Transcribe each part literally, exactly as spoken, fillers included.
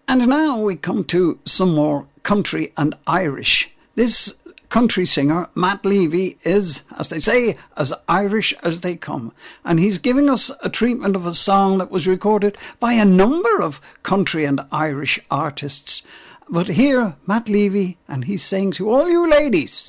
And now we come to some more country and Irish. This country singer, Matt Levy, is, as they say, as Irish as they come. And he's giving us a treatment of a song that was recorded by a number of country and Irish artists. But here, Matt Levy, and he's saying to all you ladies...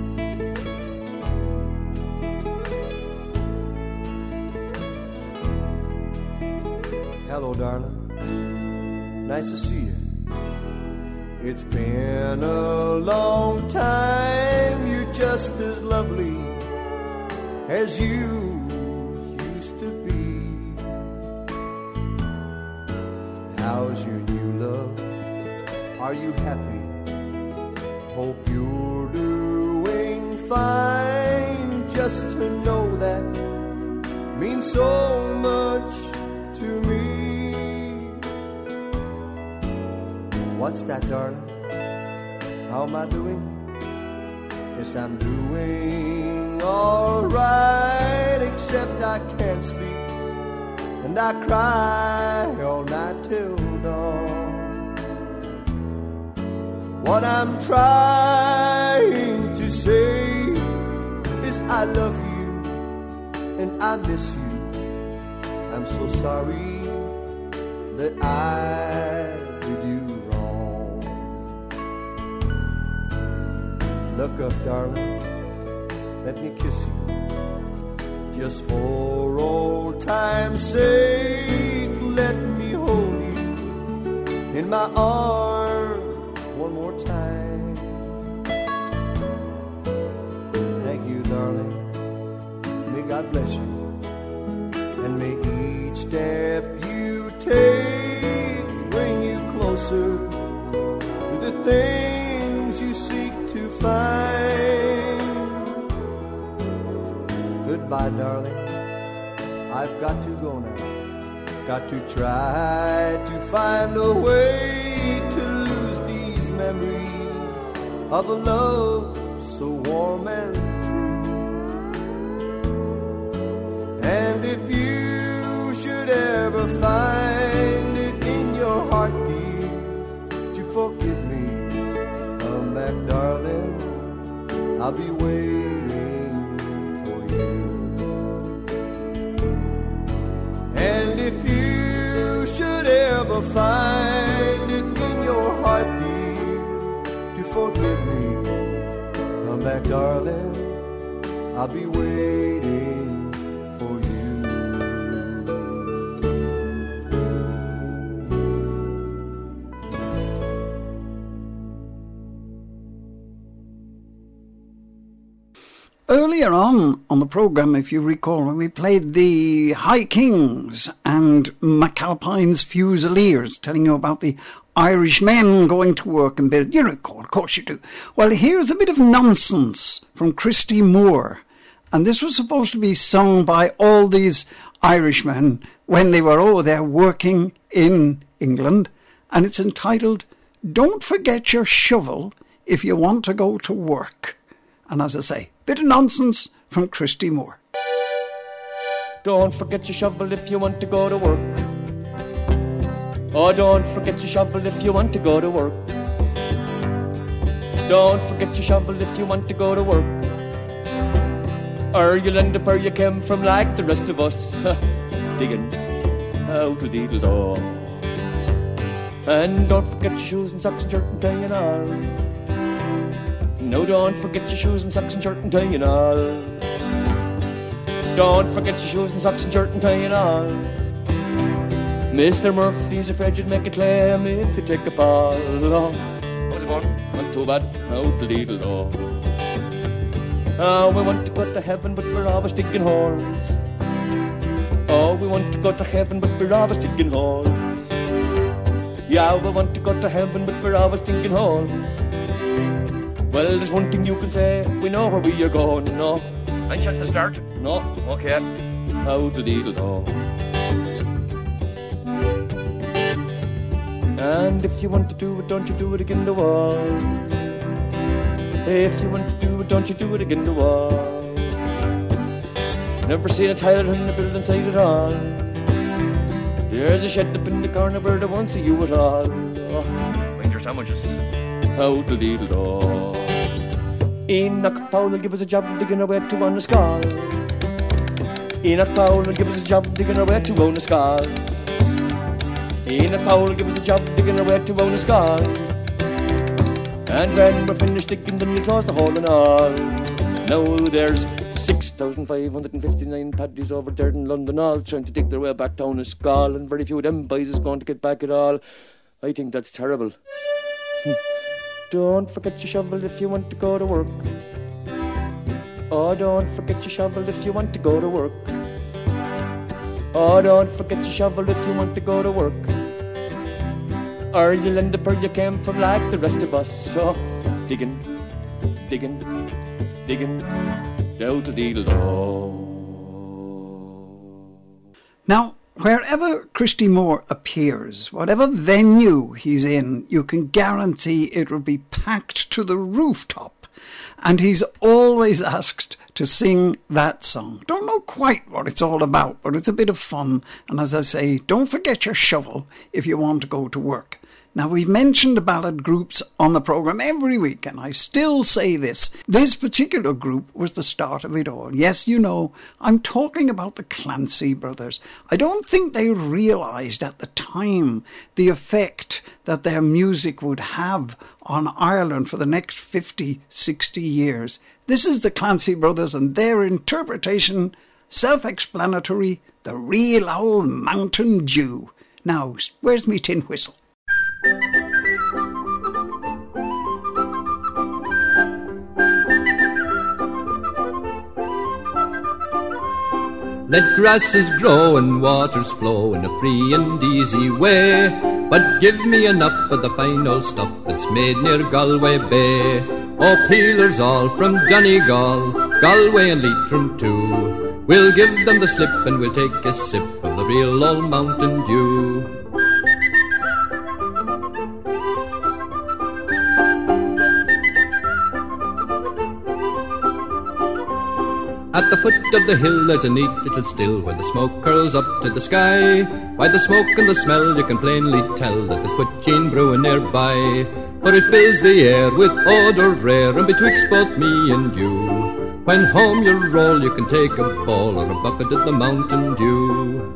Hello, darling. Nice to see you. It's been a long time. You're just as lovely as you used to be. How's your new love? Are you happy? Hope you're doing fine. Just to know that means so much to me. What's that, darling? How am I doing? Yes, I'm doing all right, except I can't sleep and I cry all night till dawn. What I'm trying to say is I love you and I miss you. I'm so sorry that I did you wrong. Look up, darling, let me kiss you. Just for old time's sake, let me hold you in my arms one more time. Thank you, darling. May God bless you. And may each step you take bring you closer to the things you seek to find. Goodbye, darling. I've got to go now. Got to try to find a way to lose these memories of a love so warm and true. And if you should ever find it in your heart, dear, to forgive me, come back, darling, I'll be waiting for you. And if you should ever find it in your heart, dear, to forgive me, come back, darling, I'll be waiting for you. Earlier on on the programme, if you recall, when we played the High Kings and McAlpine's Fusiliers, telling you about the Irish men going to work and build, you recall, of course you do. Well, here's a bit of nonsense from Christy Moore. And this was supposed to be sung by all these Irishmen when they were, oh, they're working in England. And it's entitled, Don't Forget Your Shovel If You Want to Go to Work. And as I say, bit of nonsense from Christy Moore. Don't forget your shovel if you want to go to work. Oh, don't forget your shovel if you want to go to work. Don't forget your shovel if you want to go to work. Or you'll end up where you came from like the rest of us, digging out a deedle door. And don't forget your shoes and socks and shirt and tie and all. No, don't forget your shoes and socks and shirt and tie and all. Don't forget your shoes and socks and shirt and tie and all. Mister Murphy's afraid you'd make a claim if you take a fall. Oh, how's it going? Not too bad. Out the deedle door. Oh, we want to go to heaven, but we're always digging holes. Oh, we want to go to heaven, but we're always digging holes. Yeah, we want to go to heaven, but we're always digging holes. Well, there's one thing you can say, we know where we are going, no. Any chance to start? No, okay. Out the deedle door. And if you want to do it, don't you do it again the wall. If you want to do it, don't you do it again the wall. Never seen a tiler in the building site at all. There's a shed up in the corner where they won't see you at all. Oh, mind your sandwiches. Out-a-deedle-daw. Enoch Powell will give us a job digging our way to on the skull. Enoch Powell will give us a job digging our way to own the skull. Enoch Powell will give us a job digging our way to own the skull. And when we're finished digging, then we'll close the hole and all. Now there's six thousand five hundred fifty-nine paddies over there in London, all trying to dig their way back down a skull, and very few of them boys is going to get back at all. I think that's terrible. Don't forget your shovel if you want to go to work. Oh, don't forget your shovel if you want to go to work. Oh, don't forget your shovel if you want to go to work. Or you'll end up where you came from like the rest of us. So, digging, digging, digging, down to deedle-do. Now, wherever Christy Moore appears, whatever venue he's in, you can guarantee it will be packed to the rooftop. And he's always asked to sing that song. Don't know quite what it's all about, but it's a bit of fun. And as I say, don't forget your shovel if you want to go to work. Now, we've mentioned ballad groups on the programme every week, and I still say this. This particular group was the start of it all. Yes, you know, I'm talking about the Clancy Brothers. I don't think they realised at the time the effect that their music would have on Ireland for the next fifty, sixty years. This is the Clancy Brothers and their interpretation, self-explanatory, The Real Old Mountain Dew. Now, where's me tin whistle? Let grasses grow and waters flow in a free and easy way, but give me enough of the fine old stuff that's made near Galway Bay. Oh, peelers all from Donegal, Galway and Leitrim too. We'll give them the slip and we'll take a sip of the real old Mountain Dew. At the foot of the hill there's a neat little still where the smoke curls up to the sky. By the smoke and the smell you can plainly tell that there's poaching brewing nearby. For it fills the air with odour rare, and betwixt both me and you, when home you roll you can take a bowl or a bucket of the Mountain Dew.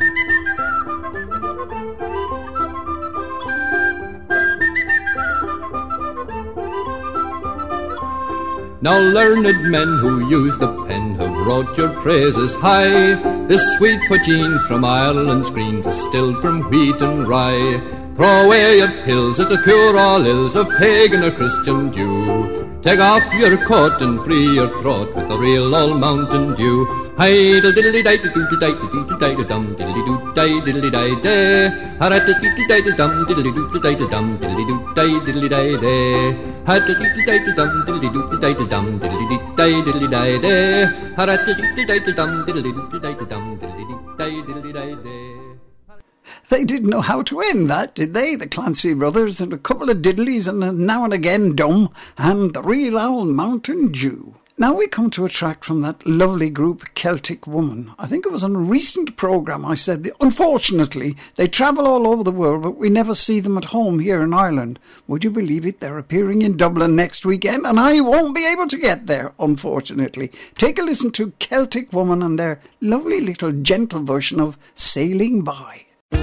Now learned men who use the pen have wrote your praises high. This sweet poteen from Ireland's green, distilled from wheat and rye. Throw away your pills, it'll cure all ills of pagan or Christian Jew. Take off your coat and free your throat with the real old Mountain Dew. Hi-diddle diddly di diddly di diddly di dum diddly doo di diddly di day. Ha-da-diddly di dum diddly doo di dum diddly doo di diddly di day. Ha-da-diddly di dum diddly doo di dum diddly doo di diddly di day. Ha-da-diddly di dum diddly doo di dum diddly doo di diddly di day. They didn't know how to end that, did they? The Clancy Brothers and a couple of diddlies and now and again Dum and the Real Old Mountain Dew. Now we come to a track from that lovely group Celtic Woman. I think it was on a recent programme I said that unfortunately they travel all over the world but we never see them at home here in Ireland. Would you believe it? They're appearing in Dublin next weekend and I won't be able to get there, unfortunately. Take a listen to Celtic Woman and their lovely little gentle version of Sailing By.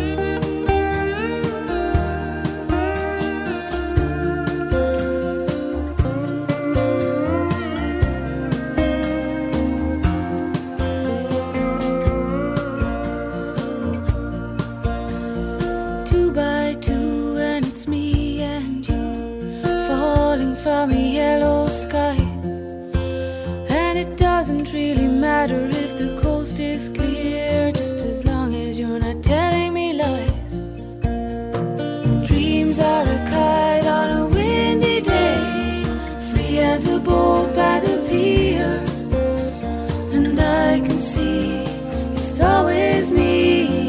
From a yellow sky, and it doesn't really matter if the coast is clear, just as long as you're not telling me lies. Dreams are a kite on a windy day, free as a boat by the pier, and I can see it's always me.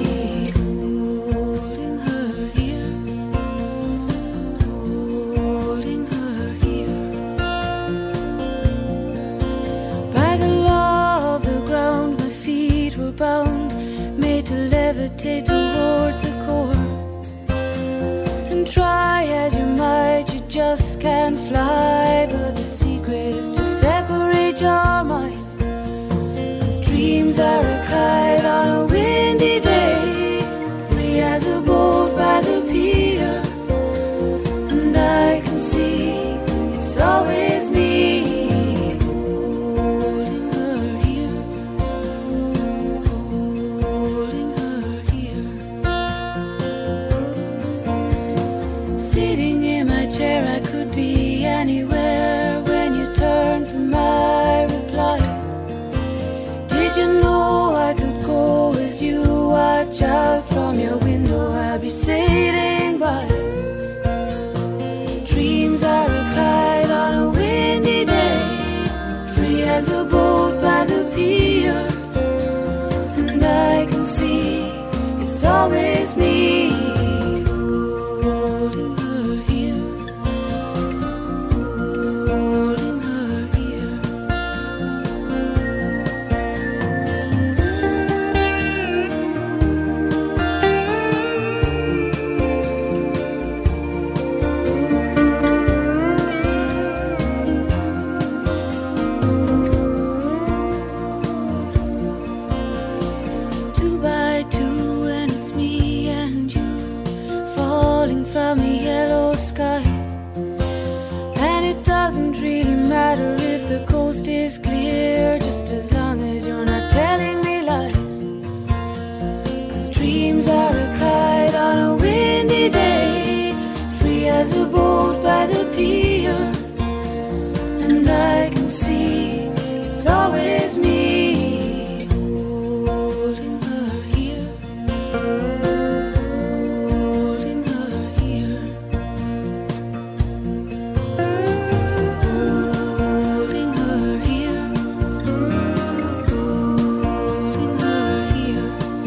Bound, made to levitate towards the core, and try just can't fly, but the secret is to separate your mind. 'Cause dreams are a kite on a windy day, free as a boat by the pier, and I can see it's always me holding her here, holding her here. Sitting in my chair, I could be anywhere when you turn from my reply. Did you know I could go as you watch out from your window? I'll be sailing by. Dreams are a kite on a windy day, free as a boat by the pier, and I can see it's always me holding her here, holding her here. Two by two, and it's me and you falling from a yellow sky. And it doesn't really matter if the coast is clear, just as long as you're not telling me lies. 'Cause dreams are a kite on a windy day, free as a boat by the pier, and I can see it's always me holding her here, holding her here, holding her here, holding her here.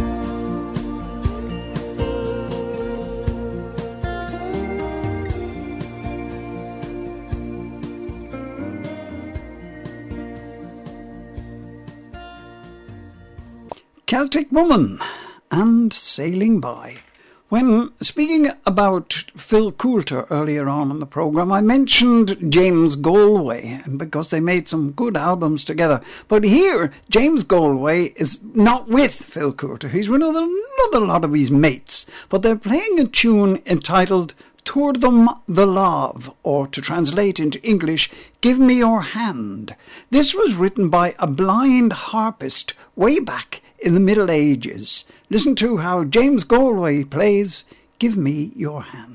Celtic Woman and Sailing By. When speaking about Phil Coulter earlier on in the programme, I mentioned James Galway, and because they made some good albums together. But here, James Galway is not with Phil Coulter. He's with another, another lot of his mates. But they're playing a tune entitled Tour them the Love, or to translate into English, Give Me Your Hand. This was written by a blind harpist way back in the Middle Ages. Listen to how James Galway plays Give Me Your Hand.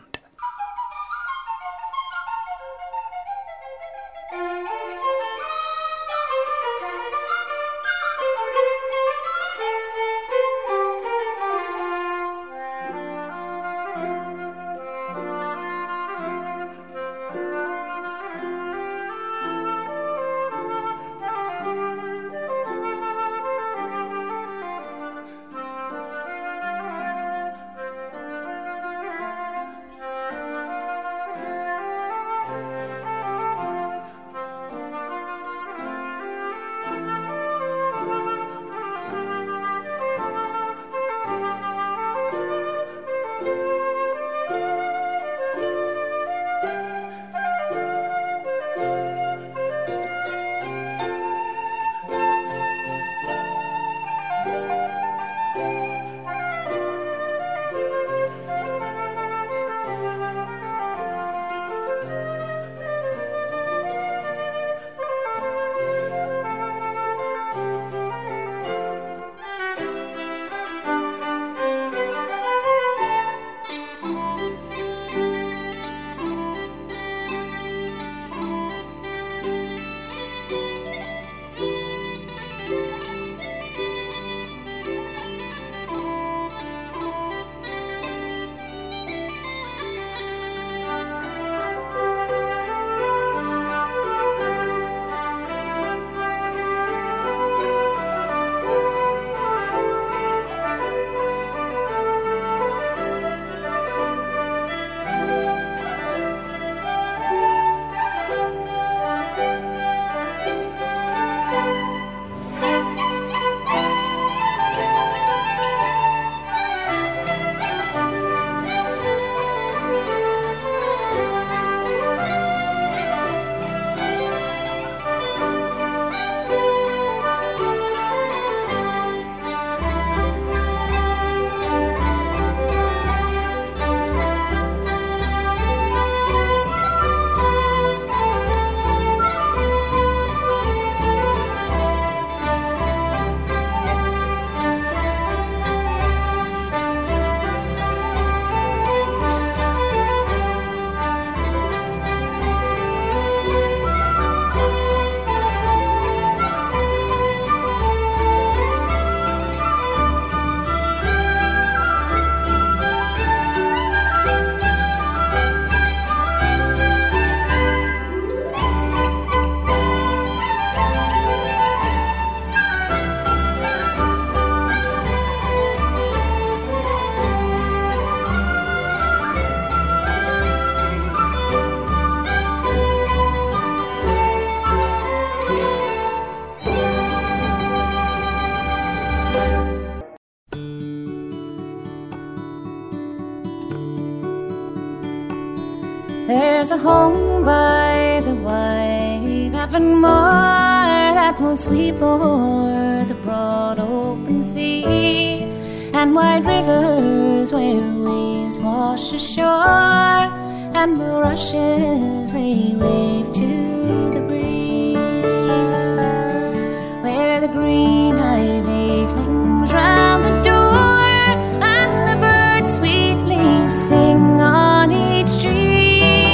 There's a home by the White Avonmore that will sweep o'er the broad open sea, and wide rivers where waves wash ashore, and bulrushes they wave to the breeze, where the green ivy clings round the door, and the birds sweetly sing on each tree.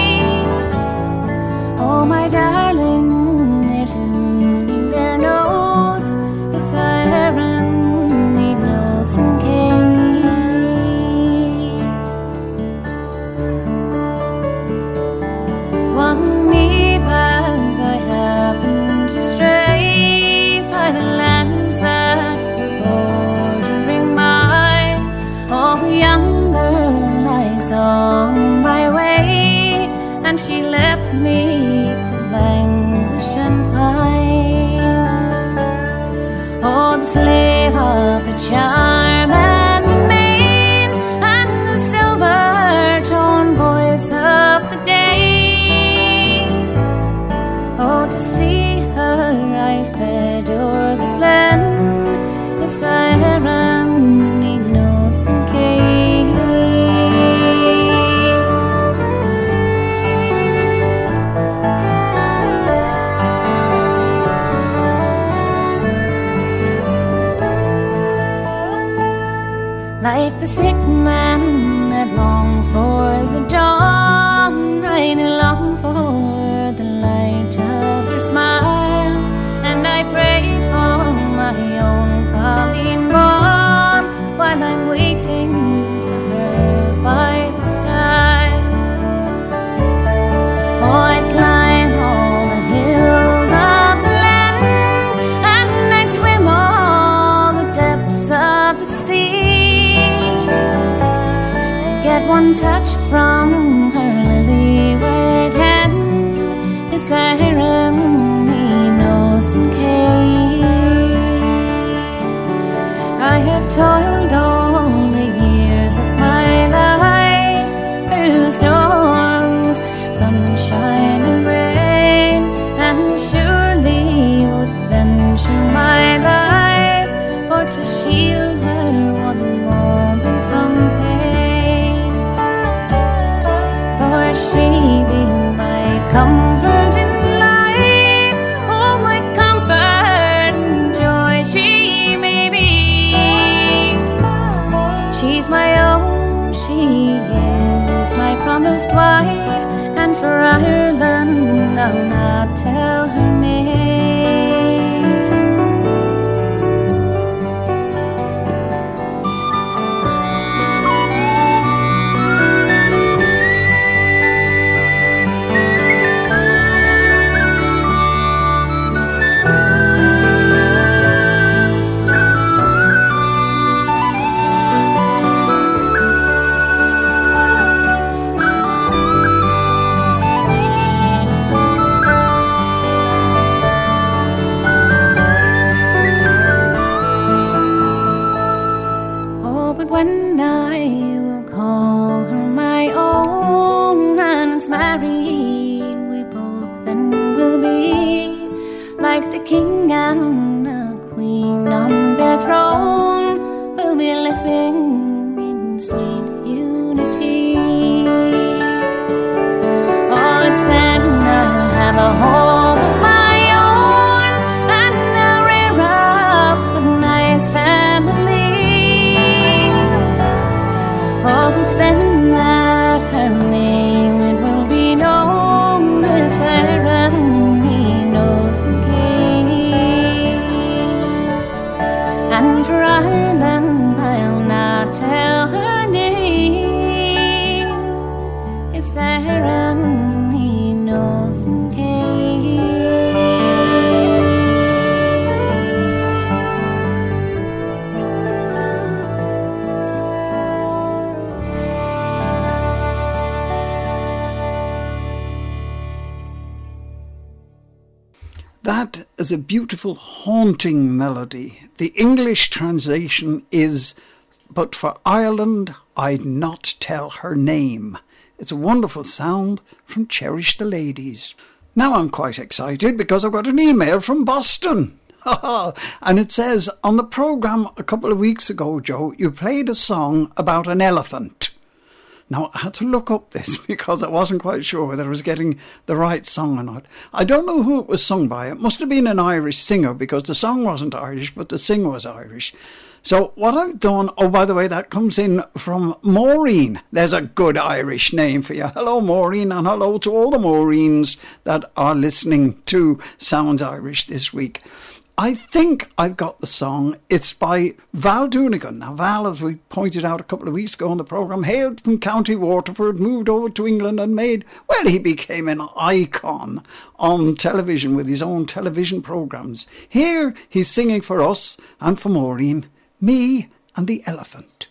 Oh, my darling, they're tuning their notes, the siren need notes and key. One eve as I happened to stray by the lands that were bordering mine, oh, young girl I saw on my way, and she left me to languish and pine. Oh, the slave of the charm and the mane, and the silver-toned voice of the day. Oh, to see her eyes sped o'er the glen, the siren need no Cinque. Like the sick man that longs for the dawn, I do long for the light of her smile, and I pray for my own Colleen Bawn while I'm waiting for her by the stile. Oh, I'd climb all the hills of the land, and I'd swim all the depths of the sea, get one touch from her lily white hand, the siren he knows in Cinque. I have toiled all the years of my life through storms, sunshine and rain, and surely would venture my life for to shield her one moment from pain. For she be my comfort in life, oh, my comfort and joy she may be. She's my own, she is my promised wife, and for Ireland I'll not tell her name. When I will call her my own, and it's married we both then will be, like the king and the queen on their throne, we'll be living in sweet unity. Oh, it's then I'll have a home of my own, and I'll rear up a nice family. Oh, it's then that her name it will be known as Siren he knows in Cinque. And for Ireland I'll not tell her name, it's Siren he knows in Cinque. That is a beautiful, haunting melody. The English translation is, "But for Ireland, I'd not tell her name." It's a wonderful sound from Cherish the Ladies. Now I'm quite excited because I've got an email from Boston. And it says, on the programme a couple of weeks ago, Joe, you played a song about an elephant. Now, I had to look up this because I wasn't quite sure whether I was getting the right song or not. I don't know who it was sung by. It must have been an Irish singer because the song wasn't Irish, but the singer was Irish. So what I've done, oh, by the way, that comes in from Maureen. There's a good Irish name for you. Hello, Maureen, and hello to all the Maureens that are listening to Sounds Irish this week. I think I've got the song. It's by Val Doonigan. Now, Val, as we pointed out a couple of weeks ago on the programme, hailed from County Waterford, moved over to England and made, well, he became an icon on television with his own television programmes. Here he's singing for us and for Maureen, Me and the Elephant.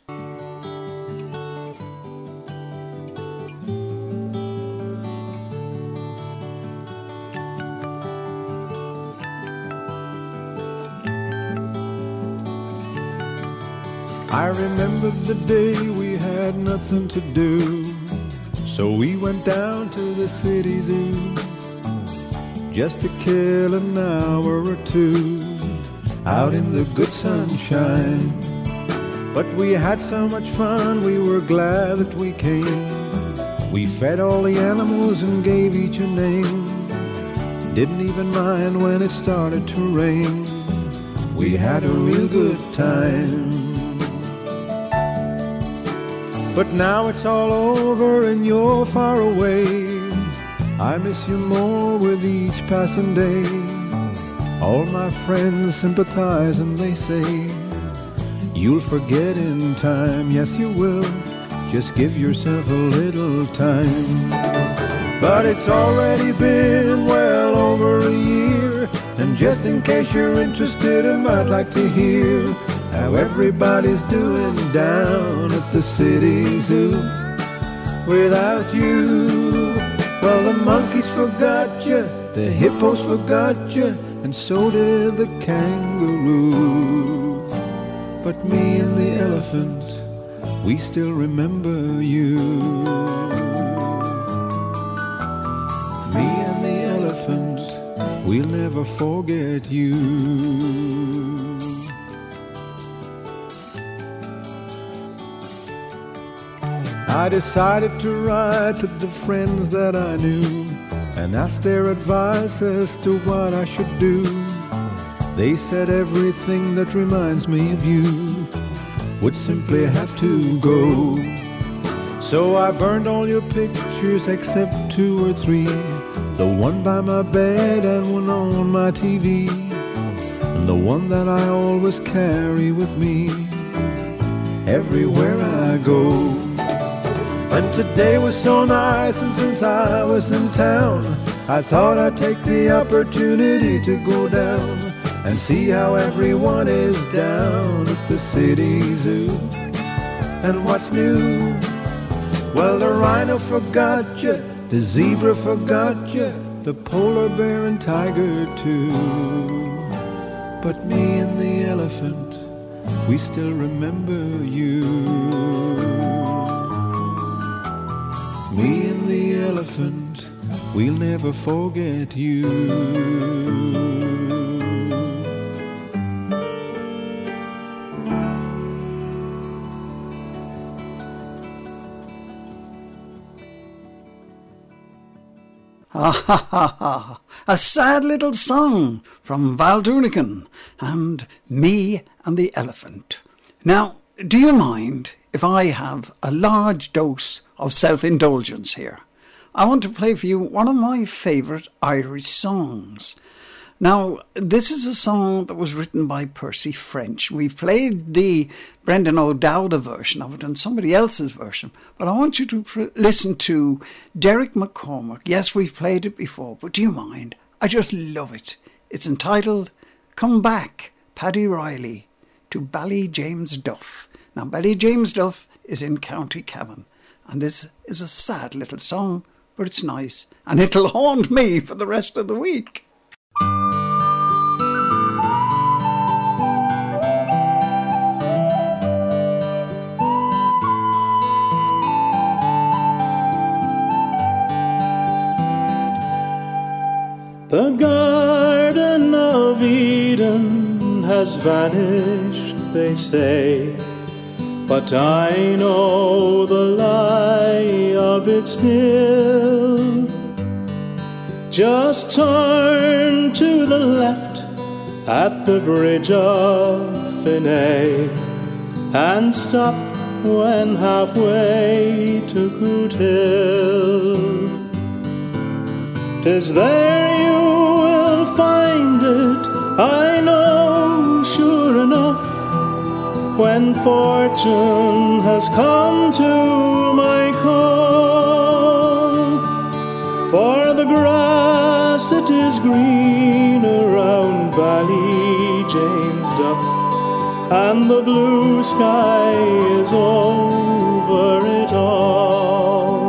I remember the day we had nothing to do, so we went down to the city zoo just to kill an hour or two out in the good sunshine. But we had so much fun, we were glad that we came. We fed all the animals and gave each a name. Didn't even mind when it started to rain. We had a real good time. But now it's all over and you're far away. I miss you more with each passing day. All my friends sympathize and they say, you'll forget in time, yes you will. Just give yourself a little time. But it's already been well over a year, and just in case you're interested, I might like to hear how everybody's doing down at the city zoo without you. Well, the monkeys forgot you, the hippos forgot you, and so did the kangaroo. But me and the elephant, we still remember you. Me and the elephant, we'll never forget you. I decided to write to the friends that I knew and ask their advice as to what I should do. They said everything that reminds me of you would simply have to go. So I burned all your pictures except two or three, the one by my bed and one on my T V, and the one that I always carry with me everywhere I go. And today was so nice, and since I was in town, I thought I'd take the opportunity to go down and see how everyone is down at the city zoo. And what's new? Well, the rhino forgot you, the zebra forgot you, the polar bear and tiger too. But me and the elephant, we still remember you. Me and the elephant, we'll never forget you. Ha ha ha ha! A sad little song from Val Doonigan and Me and the Elephant. Now, do you mind if I have a large dose of self-indulgence here? I want to play for you one of my favourite Irish songs. Now, this is a song that was written by Percy French. We've played the Brendan O'Dowda version of it and somebody else's version, but I want you to pr- listen to Derek McCormack. Yes, we've played it before, but do you mind? I just love it. It's entitled Come Back, Paddy Riley, to Ballyjamesduff. Now, Ballyjamesduff is in County Cavan, and this is a sad little song, but it's nice, and it'll haunt me for the rest of the week. The Garden of Eden has vanished, they say, but I know the lie of it still. Just turn to the left at the bridge of Finney and stop when halfway to Coot Hill. 'Tis there you will find it, I know sure enough, when fortune has come to my call. For the grass it is green around Ballyjanesduff, and the blue sky is over it all.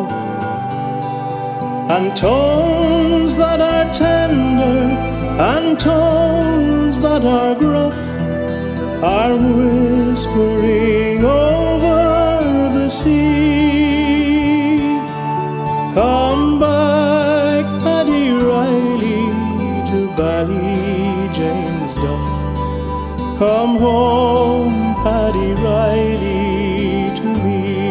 And tones that are tender and tones that are gruff are whispering over the sea. Come back, Paddy Riley, to Ballyjanesduff. Come home, Paddy Riley, to me.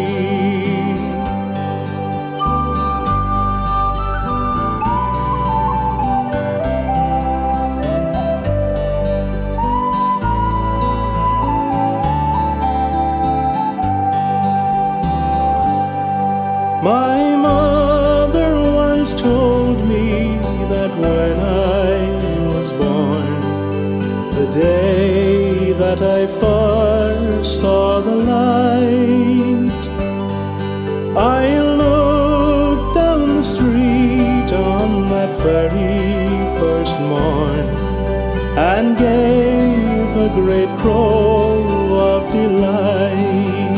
My mother once told me that when I was born, the day that I first saw the light, I looked down the street on that very first morn and gave a great crow of delight.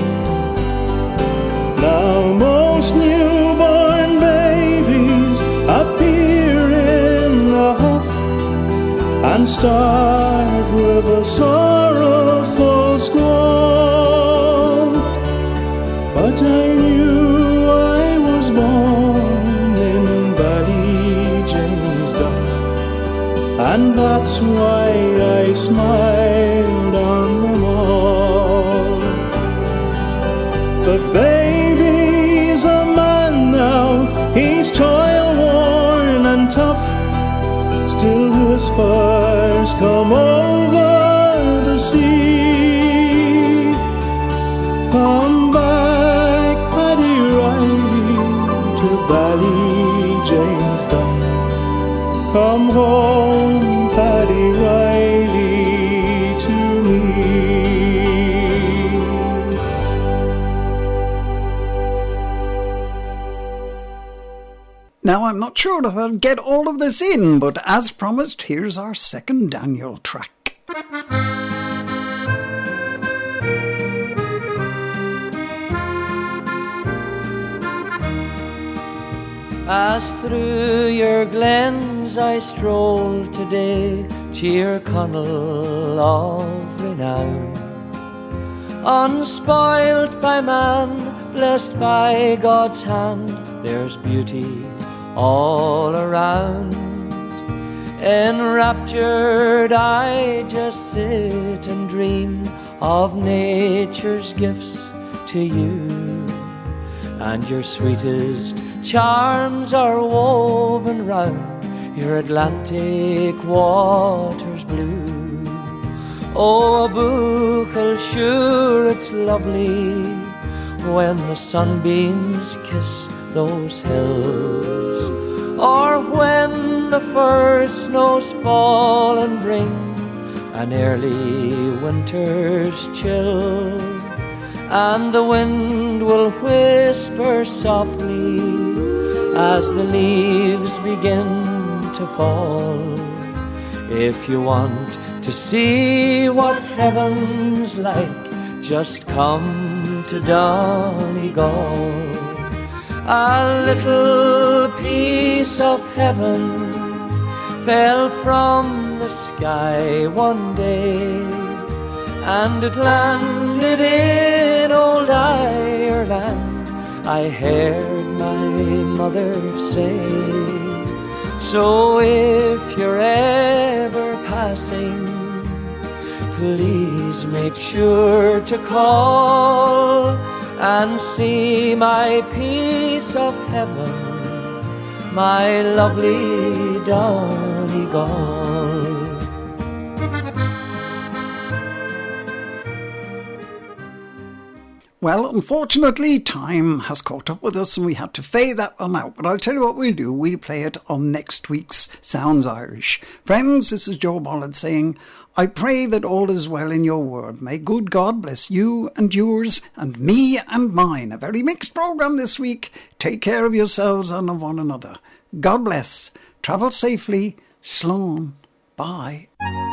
Now most newborn babies appear in a huff and start with a sorrowful squall. But I knew I was born in Ballyjanesduff, and that's why I smiled on them all. The baby's a man now, he's toil-worn and tough, still whispers come over the sea. Come back, Paddy Riley, to Ballyjanesduff. Come home, Paddy Riley, to me. Now, I'm not sure if I'll get all of this in, but as promised, here's our second Daniel track. As through your glens I stroll today, cheer Connell of renown, unspoilt by man, blessed by God's hand, there's beauty all around. Enraptured I just sit and dream of nature's gifts to you, and your sweetest charms are woven round your Atlantic waters blue. Oh, Buchel, sure it's lovely when the sunbeams kiss those hills, or when the first snows fall and bring an early winter's chill, and the wind will whisper softly as the leaves begin to fall. If you want to see what heaven's like, just come to Donegal. A little piece of heaven fell from the sky one day, and it landed in old Ireland, I heard my mother say. So if you're ever passing, please make sure to call and see my piece of heaven, my lovely Donegal. Well, unfortunately, time has caught up with us and we had to fade that one out. But I'll tell you what we'll do. We'll play it on next week's Sounds Irish. Friends, this is Joe Bollard saying, I pray that all is well in your world. May good God bless you and yours and me and mine. A very mixed programme this week. Take care of yourselves and of one another. God bless. Travel safely. Slán. Bye.